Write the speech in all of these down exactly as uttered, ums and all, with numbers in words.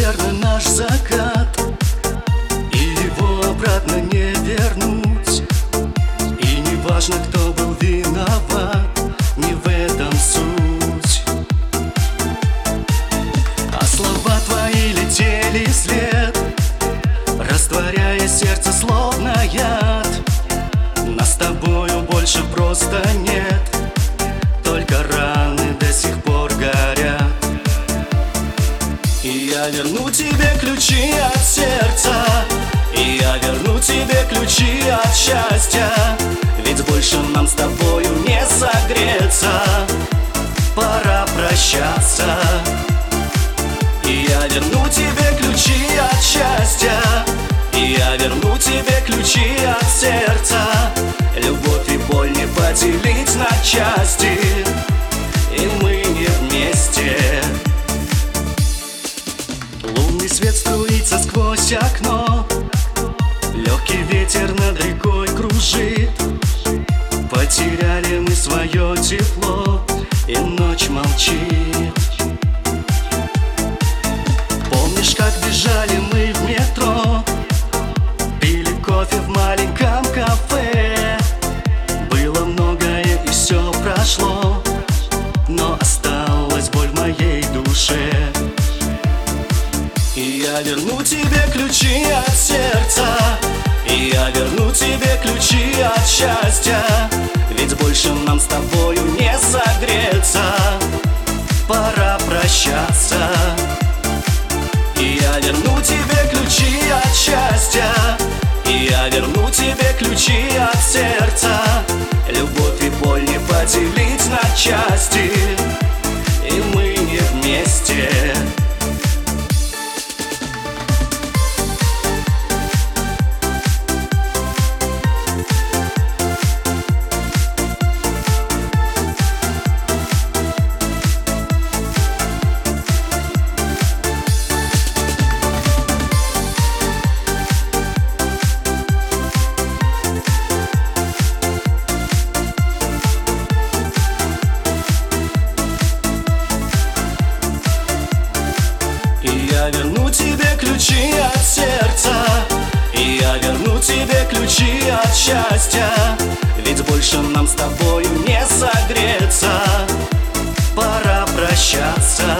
наверное, наш закат, и его обратно не вернуть. И не важно, кто был виноват, не в этом суть. А слова твои летели вслед, растворяя сердце словно яд. Нас с тобою больше просто нет, только раны до сих пор горят. И я верну тебе ключи от сердца, и я верну тебе ключи от счастья. Ведь больше нам с тобою не согреться, пора прощаться. И я верну тебе ключи от счастья, и я верну тебе ключи от сердца. Любовь и боль не поделить на части, и мы не вместе. Лунный свет струится сквозь окно, легкий ветер над рекой кружит. Потеряли мы свое тепло, и ночь молчит. Помнишь, как бежали мы в метро, пили кофе в маленьком кафе. Было многое и все прошло, но осталась боль в моей душе. И я верну тебе ключи от сердца, и я верну тебе ключи от счастья. Ведь больше нам с тобою не согреться, пора прощаться. И я верну тебе ключи от счастья, и я верну тебе ключи от сердца. Любовь и боль не поделить на части, и мы не вместе. Я верну тебе ключи от сердца, и я верну тебе ключи от счастья. Ведь больше нам с тобою не согреться, пора прощаться.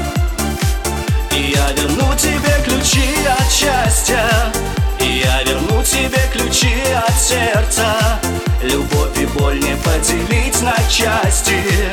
И я верну тебе ключи от счастья, и я верну тебе ключи от сердца. Любовь и боль не поделить на части,